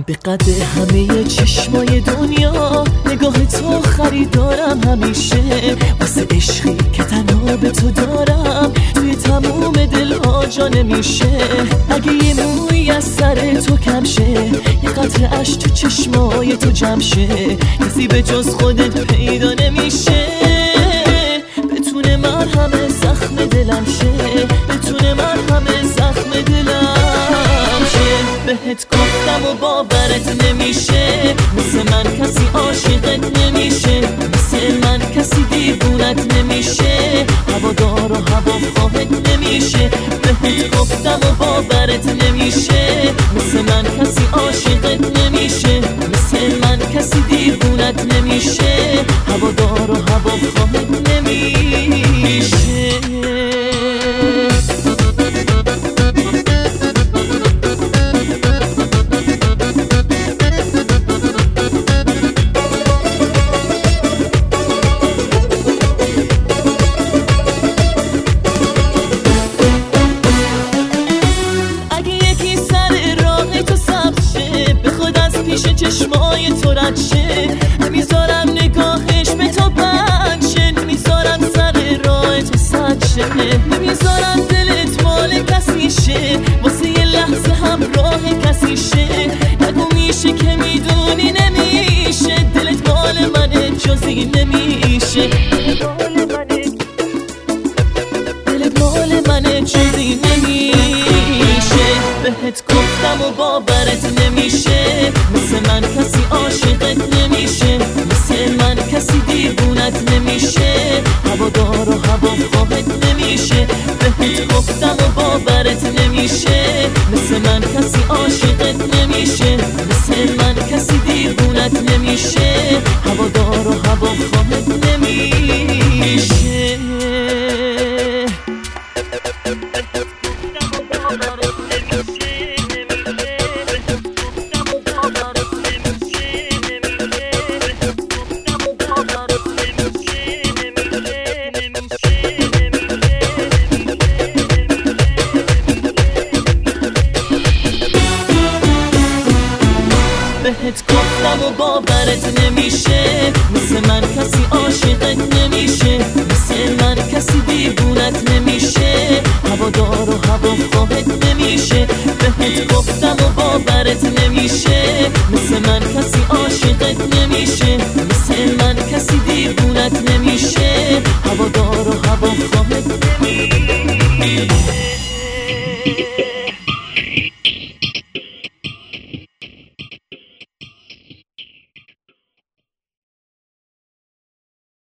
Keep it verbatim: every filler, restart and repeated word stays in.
به قد همه چشمای دنیا نگاه تو خریدارم همیشه، واسه عشقی که تنها به تو دارم توی تموم دلها جا نمیشه. اگه یه موی از سر تو کم شه، یه قطره اش تو چشمای تو جمع شه، کسی به جز خودت پیدا نمیشه. بتونه مرهم زخم دلم شه، بتونه مرهم زخم دلم شه. بهت گفتم و باورت نمیشه، مثل من کسی عاشقت نمیشه، مثل من کسی دیوونت نمیشه، هوادار و هواخواهت نمیشه. بهت گفتم و باورت نمیشه، مثل من کسی عاشقت نمیشه، مثل من کسی دیوونت نمیشه، هوادار و هواخواهت نمیشه. چشمای تو رد شه، نمیذارم نگاهش به تو بند شه، نمیذارم سر راه تو سد شه، نمیذارم دلت مال کسی شه، واسه یه لحظه همراه کسی شه. نگو میشه که میدونی نمیشه، دلت مال منه جزی نمیشه، دلت مال منه جزی نمیشه. بهت گفتم و باورت نمیشه، مثل من کسی عاشقت نمیشه، مثل من کسی دیوونت نمیشه، هوادار و هواخواهت نمیشه. بهت گفتم و باورت نمیشه، مثل من کسی عاشقت نمیشه، مثل من کسی دیوونت نمیشه، هوادار و هواخواهت نمیشه. بهت گفتم و باورت نمیشه، مثل من کسی عاشقت نمیشه، مثل من کسی دیوونت نمیشه، هوادار و هواخواهت نمیشه. بهت گفتم و باورت نمیشه، مثل من کسی